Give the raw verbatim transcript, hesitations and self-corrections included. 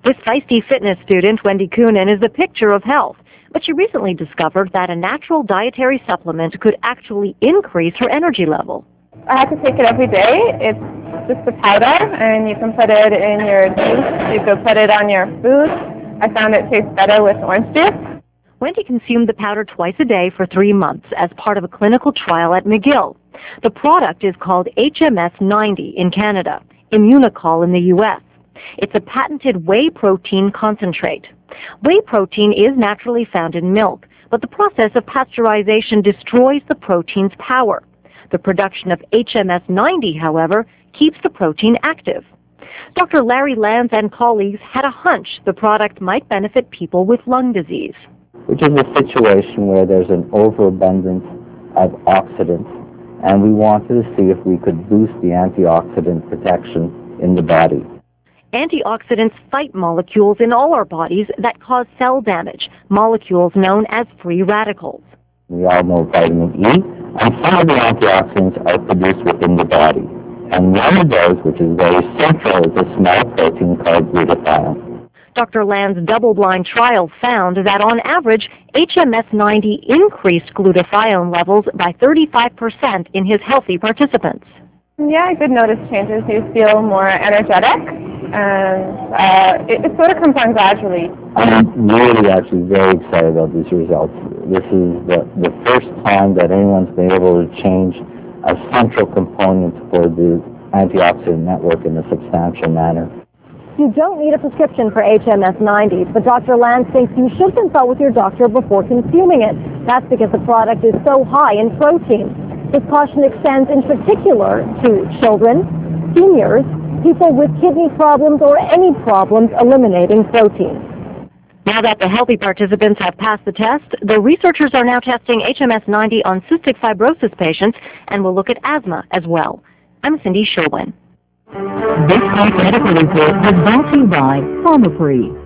This feisty fitness student, Wendy Coonan, is the picture of health, but she recently discovered that a natural dietary supplement could actually increase her energy level. I have to take it every day. It's just a powder, and you can put it in your juice. You can put it on your food. I found it tastes better with orange juice. Wendy consumed the powder twice a day for three months as part of a clinical trial at McGill. The product is called H M S ninety in Canada, Immunicol in the U S It's a patented whey protein concentrate. Whey protein is naturally found in milk, but the process of pasteurization destroys the protein's power. The production of H M S ninety, however, keeps the protein active. Doctor Larry Lanz and colleagues had a hunch the product might benefit people with lung disease. Which is a situation where there's an overabundance of oxidants, and we wanted to see if we could boost the antioxidant protection in the body. Antioxidants fight molecules in all our bodies that cause cell damage, molecules known as free radicals. We all know vitamin E, and some of the antioxidants are produced within the body. And one of those, which is very central, is a small protein called glutathione. Doctor Land's double-blind trial found that on average, H M S ninety increased glutathione levels by thirty-five percent in his healthy participants. Yeah, I did notice changes. You feel more energetic, and uh, it, it sort of comes on gradually. I'm really actually very excited about these results. This is the, the first time that anyone's been able to change a central component for the antioxidant network in a substantial manner. You don't need a prescription for H M S ninety, but Doctor Lanz thinks you should consult with your doctor before consuming it. That's because the product is so high in protein. This caution extends in particular to children, seniors, people with kidney problems, or any problems eliminating protein. Now that the healthy participants have passed the test, the researchers are now testing H M S ninety on cystic fibrosis patients and will look at asthma as well. I'm Cindy Sherwin. This Medical Report was brought to you by Pharmaprix.